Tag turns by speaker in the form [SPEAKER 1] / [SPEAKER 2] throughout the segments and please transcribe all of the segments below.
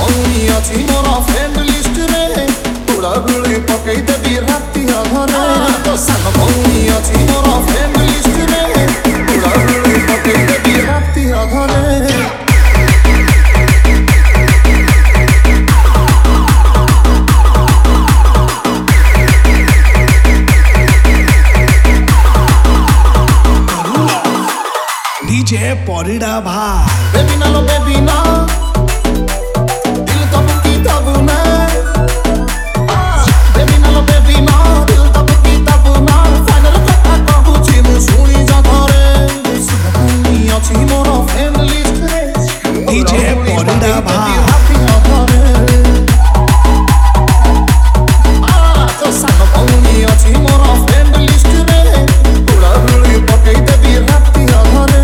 [SPEAKER 1] भौनी अछि मोर friend list रे उड़ा गुड़ी पकई देबी राती अधरे तो सान भौनी अछि मोर फ्रेंड लिस्ट रे उड़ा गुड़ी पकई देबी राती अधरे
[SPEAKER 2] डीजे परिड़ा भाई
[SPEAKER 1] बेबी ना लो बेबी ना दिल तब की तब ना बेबी ना लो बेबी ना दिल तब की तब ना फाइनल कथा कहू छी मु सुनी जा घरे सुनी अछि मोर फ्रेंड लिस्ट रे
[SPEAKER 2] डीजे परिड़ा भाई
[SPEAKER 1] तो सान भौनी अछि मोर फ्रेंड लिस्ट रे उड़ा गुड़ी पकई देबी राती अधरे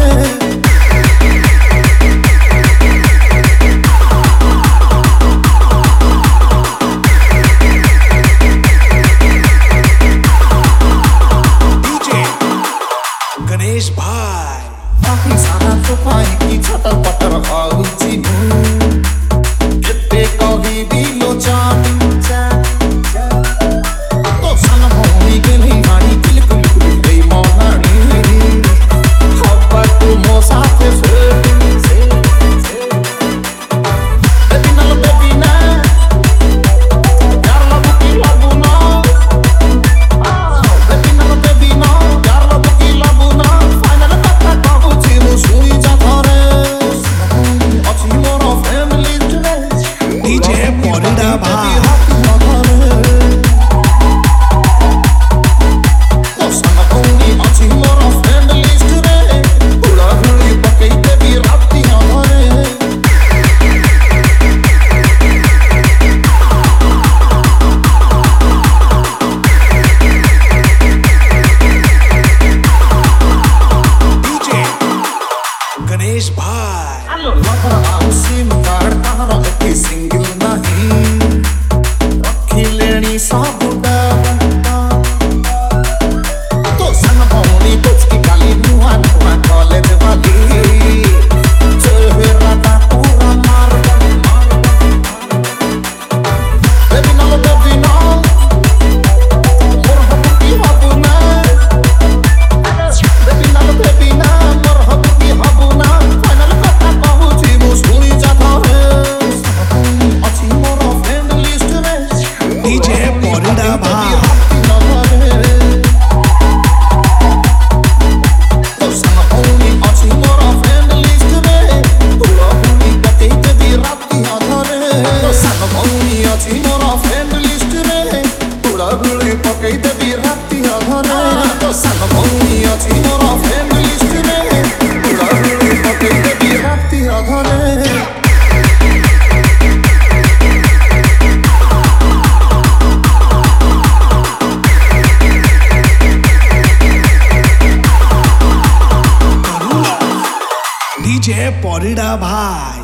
[SPEAKER 2] गणेश भाई
[SPEAKER 1] काफी सारा तो पाए की छटर पटर आउची कितने कभी भी लो जान तो सन भौनी के नहीं गाड़ी किल कुल कुल गई मोनानी हब्बा तू मो साथे से बेबी ना लो बेबी ना यार लब की लबू ना बेबी ना लो बेबी ना यार लब की लबू ना फाइनल कथा कहू छी मु सुनी जा घरे अछि मोर फ्रेंड लिस्ट रे
[SPEAKER 2] डीजे परिड़ा भाई
[SPEAKER 1] तो सान भौनी अछि मोर फ्रेंड लिस्ट रे उड़ा गुड़ी पकई देबी राती अधरे
[SPEAKER 2] डीजे गणेश भाई
[SPEAKER 1] लफर आउसी मुकार तार एके सिंगल नहीं रखी लेनी साबुडा तो सन भौनी कुछ की गाली नुआ नुआ कॉलेज वाली चेहरा का पूरा मार बेबी ना लो बेबी ना मोर हबकी हबुना बेबी ना लो बेबी ना मोर हबकी हबुना फाइनल कथा कहू छी मु सुनी जा घरे अछि मोर फ्रेंड लिस्ट रे
[SPEAKER 2] डीजे परिड़ा भाई
[SPEAKER 1] तो सान भौनी अछि मोर फ्रेंड लिस्ट रे उड़ा गुड़ी पकई देबी राती अधरे तो सान भौनी अछि मोर फ्रेंड लिस्ट रे उड़ा गुड़ी पकई देबी राती अधरे तो सान भौनी अछि मोर फ्रेंड लिस्ट रे उड़ा गुड़ी पकई देबी राती अधरे
[SPEAKER 2] डीजे परिड़ा भाई